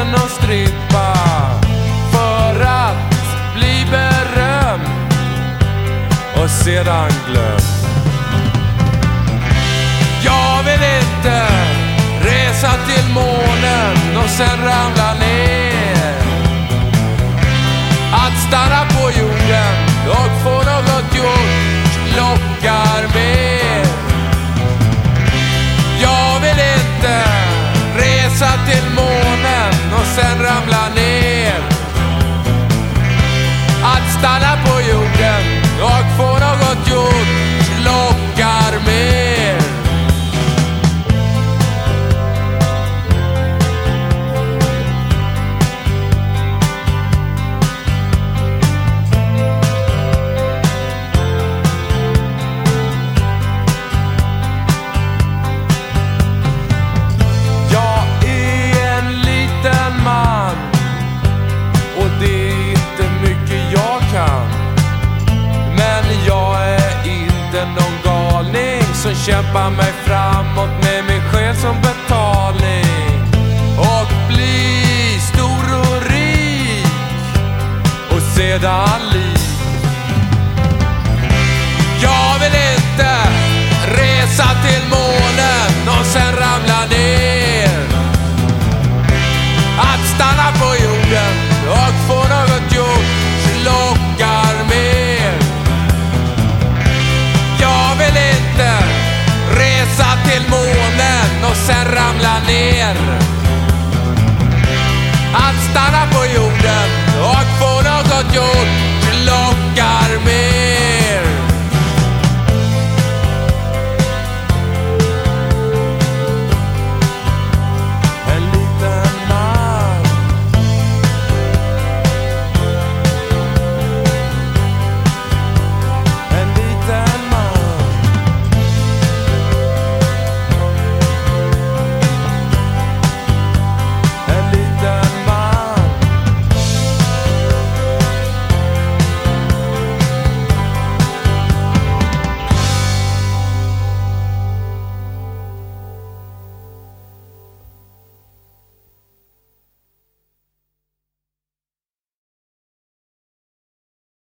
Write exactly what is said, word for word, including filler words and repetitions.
på någon strippa för att bli berömd och sedan glöm. Jag vill inte resa till månen och sen ramla ner. Att stanna på jorden och få något gjort lockar mer. Jag vill inte resa till månen och sen ramla ner. Att stanna på jorden och få något gjort lockar mer. Som kämpar mig framåt med mig själv som betalning. Och bli stor och rik och sedan liv. Jag vill inte resa till månen och sen ramla ner. Att stanna på jorden och få något gjort lockar mer. Jag vill inte resa till månen och sen ramla ner. Att stanna på jorden och få något gjort lockar mer.